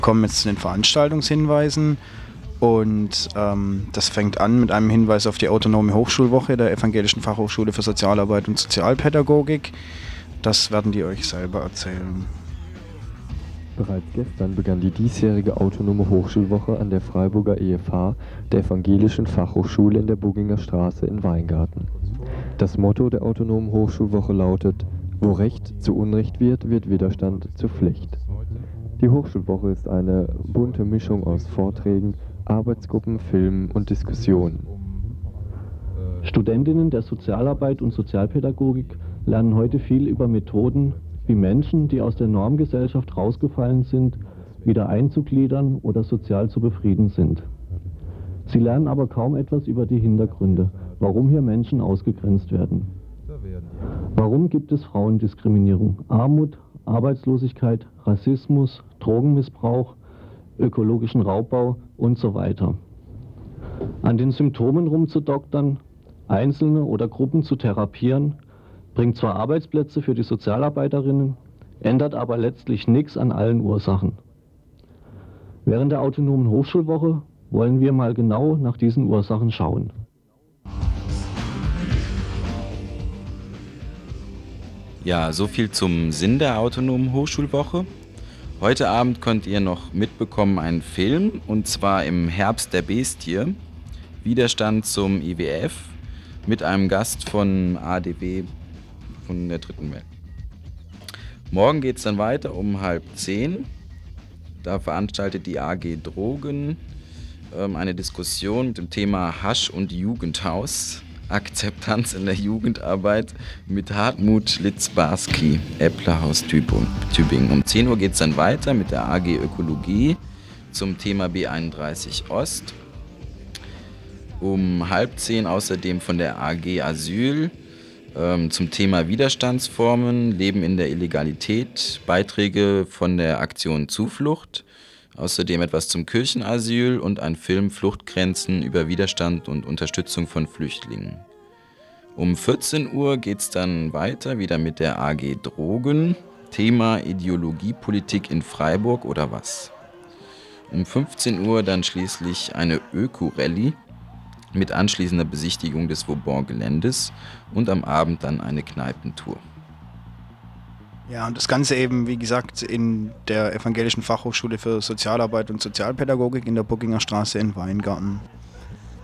Kommen jetzt zu den Veranstaltungshinweisen und das fängt an mit einem Hinweis auf die Autonome Hochschulwoche der Evangelischen Fachhochschule für Sozialarbeit und Sozialpädagogik. Das werden die euch selber erzählen. Bereits gestern begann die diesjährige Autonome Hochschulwoche an der Freiburger EFH, der Evangelischen Fachhochschule in der Bugginger Straße in Weingarten. Das Motto der Autonomen Hochschulwoche lautet: Wo Recht zu Unrecht wird, wird Widerstand zur Pflicht. Die Hochschulwoche ist eine bunte Mischung aus Vorträgen, Arbeitsgruppen, Filmen und Diskussionen. Studentinnen der Sozialarbeit und Sozialpädagogik lernen heute viel über Methoden, wie Menschen, die aus der Normgesellschaft rausgefallen sind, wieder einzugliedern oder sozial zu befrieden sind. Sie lernen aber kaum etwas über die Hintergründe, warum hier Menschen ausgegrenzt werden. Warum gibt es Frauendiskriminierung, Armut, Arbeitslosigkeit, Rassismus, Drogenmissbrauch, ökologischen Raubbau und so weiter? An den Symptomen rumzudoktern, Einzelne oder Gruppen zu therapieren, bringt zwar Arbeitsplätze für die Sozialarbeiterinnen, ändert aber letztlich nichts an allen Ursachen. Während der Autonomen Hochschulwoche wollen wir mal genau nach diesen Ursachen schauen. Ja, so viel zum Sinn der Autonomen Hochschulwoche. Heute Abend könnt ihr noch mitbekommen einen Film, und zwar im Herbst der Bestie, Widerstand zum IWF, mit einem Gast von ADW von der Dritten Welt. Morgen geht es dann weiter um 9:30. Da veranstaltet die AG Drogen eine Diskussion mit dem Thema Hasch und Jugendhaus, Akzeptanz in der Jugendarbeit mit Hartmut Litzbarski, Äpplerhaus Tübingen. Um 10 Uhr geht es dann weiter mit der AG Ökologie zum Thema B31 Ost. Um 9:30 außerdem von der AG Asyl zum Thema Widerstandsformen, Leben in der Illegalität, Beiträge von der Aktion Zuflucht. Außerdem etwas zum Kirchenasyl und ein Film Fluchtgrenzen über Widerstand und Unterstützung von Flüchtlingen. Um 14 Uhr geht es dann weiter, wieder mit der AG Drogen. Thema Ideologiepolitik in Freiburg oder was? Um 15 Uhr dann schließlich eine Öko-Rallye mit anschließender Besichtigung des Vauban-Geländes und am Abend dann eine Kneipentour. Ja, und das Ganze eben, wie gesagt, in der Evangelischen Fachhochschule für Sozialarbeit und Sozialpädagogik in der Bugginger Straße in Weingarten.